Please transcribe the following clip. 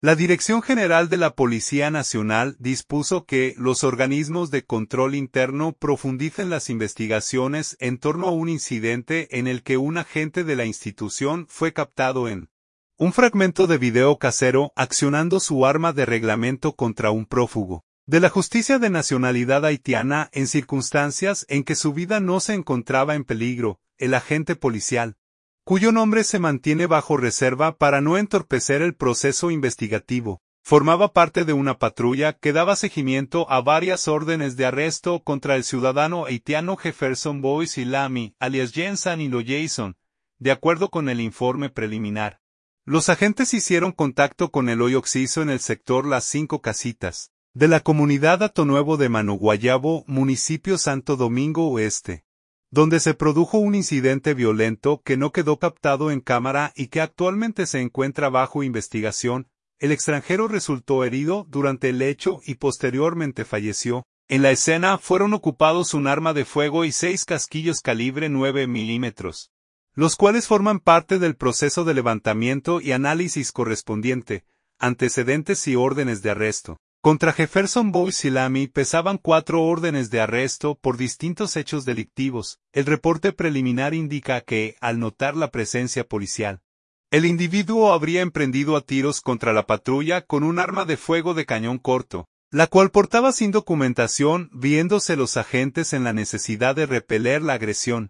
La Dirección General de la Policía Nacional dispuso que los organismos de control interno profundicen las investigaciones en torno a un incidente en el que un agente de la institución fue captado en un fragmento de video casero accionando su arma de reglamento contra un prófugo de la justicia de nacionalidad haitiana en circunstancias en que su vida no se encontraba en peligro. El agente policial, cuyo nombre se mantiene bajo reserva para no entorpecer el proceso investigativo, formaba parte de una patrulla que daba seguimiento a varias órdenes de arresto contra el ciudadano haitiano Jefferson Boyce Lamy, alias Jensen Ilo Jason, de acuerdo con el informe preliminar. Los agentes hicieron contacto con el hoy occiso en el sector Las Cinco Casitas, de la comunidad Atonuevo de Manoguayabo, municipio Santo Domingo Oeste, donde se produjo un incidente violento que no quedó captado en cámara y que actualmente se encuentra bajo investigación. El extranjero resultó herido durante el hecho y posteriormente falleció. En la escena fueron ocupados un arma de fuego y 6 casquillos calibre 9 milímetros, los cuales forman parte del proceso de levantamiento y análisis correspondiente, antecedentes y órdenes de arresto. Contra Jefferson Boyce Lamy pesaban 4 órdenes de arresto por distintos hechos delictivos. El reporte preliminar indica que, al notar la presencia policial, el individuo habría emprendido a tiros contra la patrulla con un arma de fuego de cañón corto, la cual portaba sin documentación, viéndose los agentes en la necesidad de repeler la agresión.